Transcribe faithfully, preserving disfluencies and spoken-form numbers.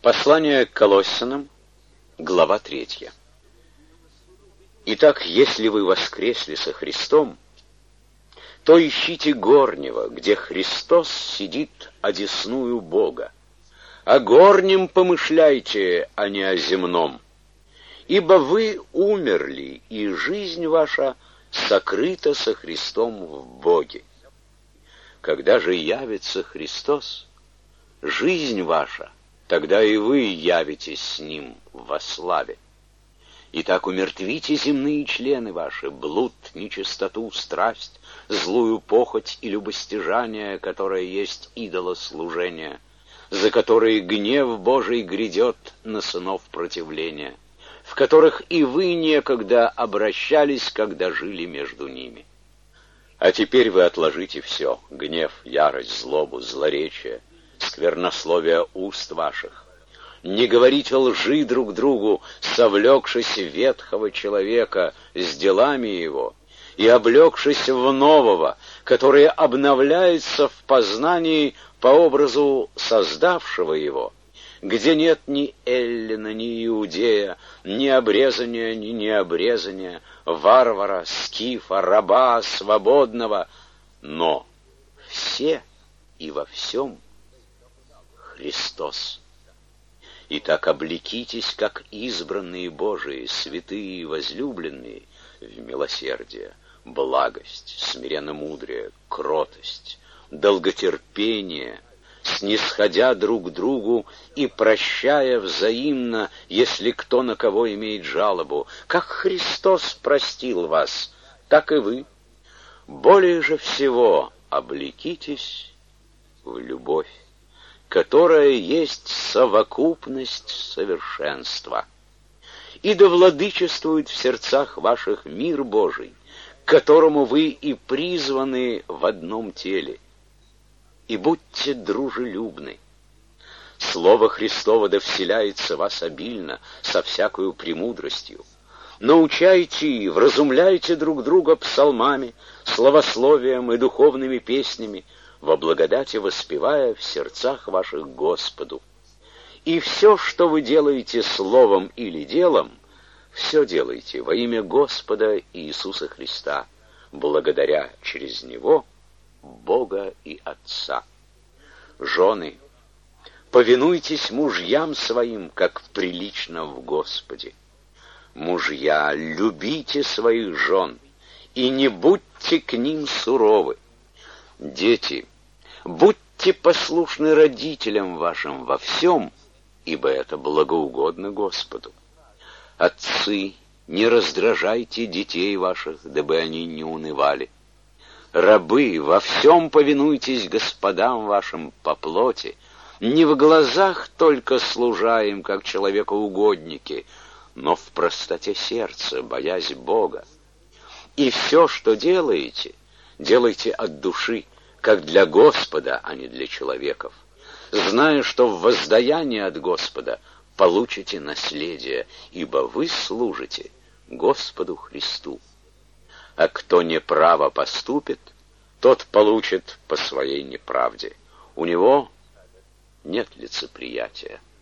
Послание к Колоссянам, глава третья. Итак, если вы воскресли со Христом, то ищите горнего, где Христос сидит одесную Бога. О горнем помышляйте, а не о земном. Ибо вы умерли, и жизнь ваша сокрыта со Христом в Боге. Когда же явится Христос, жизнь ваша, тогда и вы явитесь с Ним во славе. Итак, умертвите земные члены ваши, блуд, нечистоту, страсть, злую похоть и любостяжание, которое есть идолослужение, за которые гнев Божий грядет на сынов противления, в которых и вы некогда обращались, когда жили между ними. А теперь вы отложите все — гнев, ярость, злобу, злоречие, сквернословие уст ваших. Не говорите лжи друг другу, совлекшись ветхого человека с делами его, и облегшись в нового, которое обновляется в познании по образу создавшего его, где нет ни эллина, ни иудея, ни обрезания, ни необрезания, варвара, скифа, раба, свободного, но все и во всем Христос. Итак, облекитесь, как избранные Божии, святые и возлюбленные, в милосердие, благость, смиренномудрие, кротость, долготерпение, снисходя друг другу и прощая взаимно, если кто на кого имеет жалобу. Как Христос простил вас, так и вы. Более же всего облекитесь в любовь, которая есть совокупность совершенства. И да владычествует в сердцах ваших мир Божий, к которому вы и призваны в одном теле. И будьте дружелюбны. Слово Христово да вселяется в вас обильно, со всякою премудростью. Научайте и вразумляйте друг друга псалмами, славословием и духовными песнями, во благодати воспевая в сердцах ваших Господу. И все, что вы делаете словом или делом, все делайте во имя Господа Иисуса Христа, благодаря через Него Бога и Отца. Жены, повинуйтесь мужьям своим, как прилично в Господе. Мужья, любите своих жен, и не будьте к ним суровы. Дети, будьте послушны родителям вашим во всем, ибо это благоугодно Господу. Отцы, не раздражайте детей ваших, дабы они не унывали. Рабы, во всем повинуйтесь господам вашим по плоти, не в глазах только служа им, как человекоугодники, но в простоте сердца, боясь Бога. И все, что делаете, делайте от души, как для Господа, а не для человеков, зная, что в воздаянии от Господа получите наследие, ибо вы служите Господу Христу. А кто неправо поступит, тот получит по своей неправде. У него нет лицеприятия.